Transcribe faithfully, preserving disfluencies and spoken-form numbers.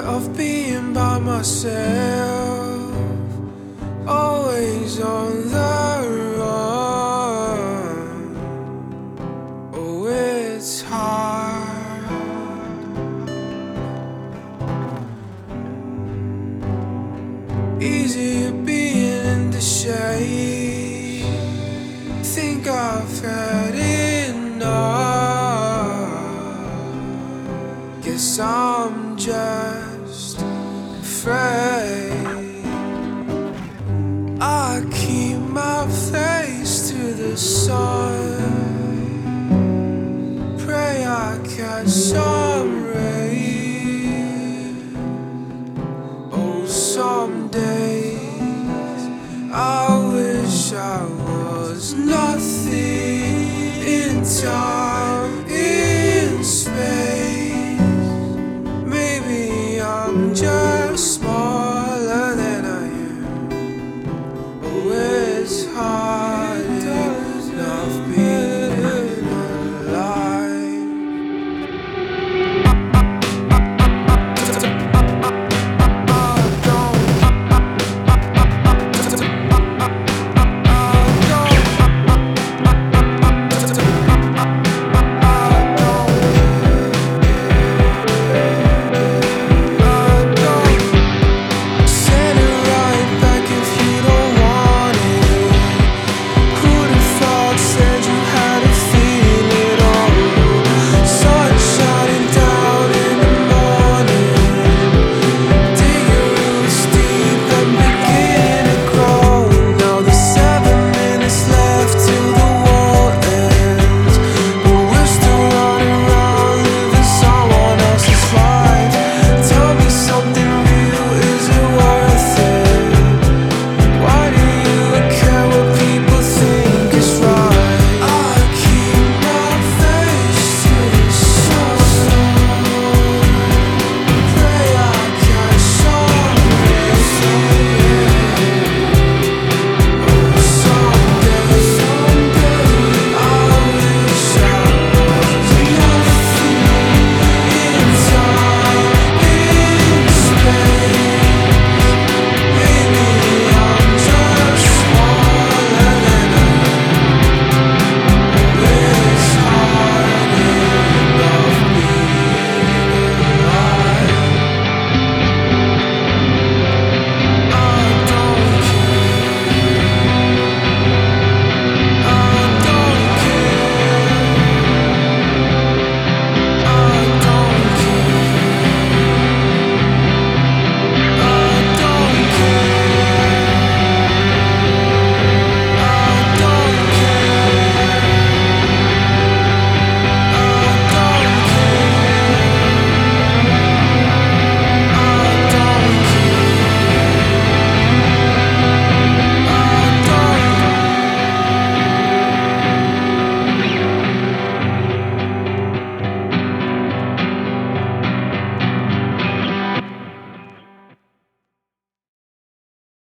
of being by myself, always on the run. Oh, it's hard. Easier being in the shade. Think I've had enough. Guess I'm just afraid. I keep my face to the sun, pray I catch some rain. Oh, some days I wish I was nothing in time.